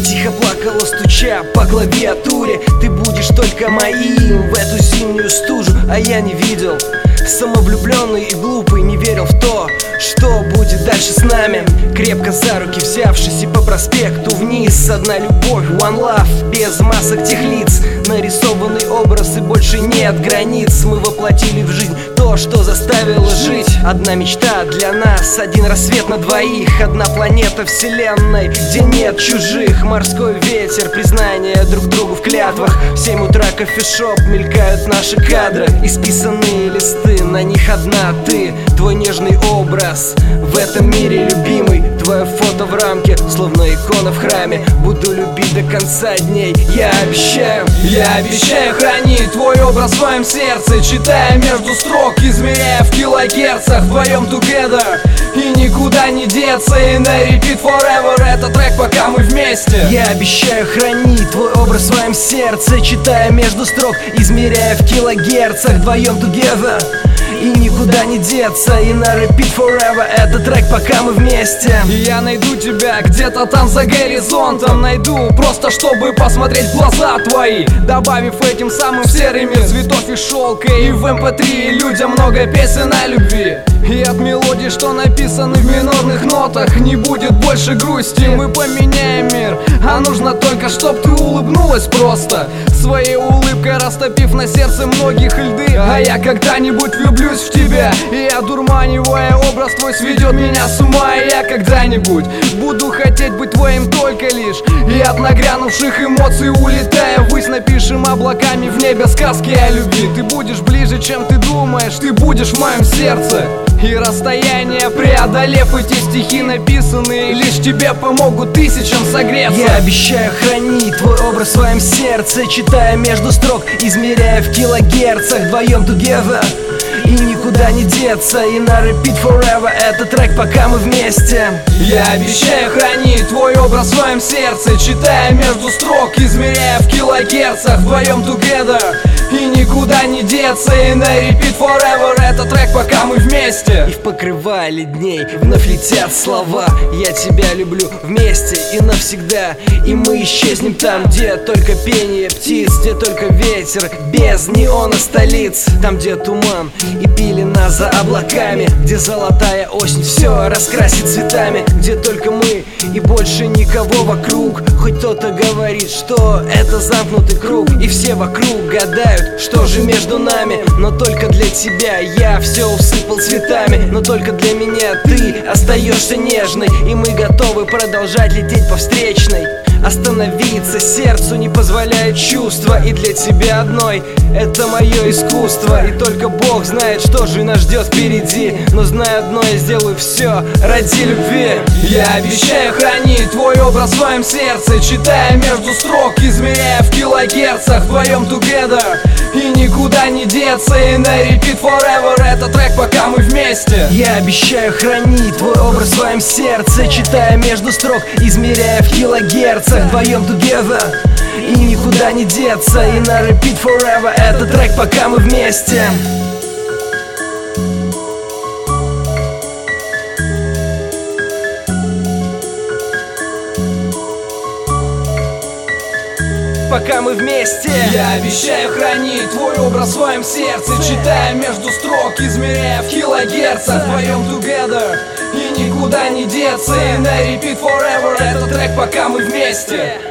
тихо плакала, стуча по клавиатуре. Ты будешь только моим в эту зимнюю стужу. А я не видел, самовлюбленный и глупый, не верил в то, что будет дальше с нами. Крепко за руки взявшись и по проспекту вниз. Одна любовь, one love, без масок тех лиц. Нарисованный образ и больше нет границ. Мы воплотили в жизнь то, что заставило жить. Одна мечта для нас, один рассвет на двоих. Одна планета вселенной, где нет чужих. Морской ветер, признание друг другу в клятвах. В 7 утра кофешоп, мелькают наши кадры. Исписанные листы, на них одна ты. Твой нежный образ в этом мире любимый. Твое фото в рамке, словно икона в храме. Буду любить до конца дней, я обещаю. Я обещаю хранить твой образ в своем сердце, читая между строк, измеряя в килогерцах. Вдвоем together, и никуда не деться. И на repeat forever, это трек, пока мы вместе. Я обещаю хранить твой образ в своем сердце, читая между строк, измеряя в килогерцах. Вдвоем together, и никуда не деться. И на repeat forever, это трек, пока мы вместе. И я найду тебя где-то там за горизонтом. Найду просто, чтобы посмотреть в глаза твои, добавив этим самым серый мир цветов и шелка. И в MP3 людям много песен о любви. И от мелодий, что написаны в минорных нотах, не будет больше грусти. Мы поменяем мир, а нужно только, чтоб ты улыбнулась просто, своей улыбкой растопив на сердце многих льды. А я когда-нибудь влюблюсь в тебя, и одурманивая образ твой сведет меня с ума. И я когда-нибудь буду хотеть быть твоим только лишь. И от нагрянувших эмоций улетая ввысь, напишем облаками в небе сказки о любви. Ты будешь ближе, чем ты думаешь, ты будешь в моем сердце. И расстояние преодолев, эти стихи написанные лишь тебе помогут тысячам согреться. Я обещаю хранить твой образ в своем сердце, читая между строк, измеряя в килогерцах. Вдвоем together, и никуда не деться. И на repeat forever, это трек, пока мы вместе. Я обещаю хранить твой образ в своем сердце, читая между строк, измеряя в килогерцах. Вдвоем together, и никуда не деться. И на repeat forever, это трек, пока мы вместе. И в покрывале дней вновь летят слова: я тебя люблю вместе и навсегда. И мы исчезнем там, где только пение птиц, где только ветер без неона столиц. Там, где туман и пелена за облаками, где золотая осень все раскрасит цветами. Где только мы и больше никого вокруг. Хоть кто-то говорит, что это замкнутый круг, и все вокруг гадают, что же между нами. Но только для тебя я все усыпал цветами. Но только для меня ты остаешься нежной. И мы готовы продолжать лететь по встречной. Остановиться сердцу не позволяет чувства. И для тебя одной это мое искусство. И только Бог знает, что же нас ждет впереди. Но знаю одно, я сделаю все ради любви. Я обещаю хранить твой образ в своем сердце, читая между строк, измеряя в килогерцах. Вдвоем together, и никуда не деться. И на repeat forever, это трек, пока мы вместе. Я обещаю хранить твой образ в своем сердце, читая между строк, измеряя в килогерцах. Вдвоем together, и никуда не деться. И на repeat forever, это трек, пока мы вместе. Пока мы вместе. Я обещаю хранить твой образ в своем сердце, читая между строк, измеряя в килогерцах. Вдвоем together, и никуда не деться. И на repeat forever, это трек, пока мы вместе.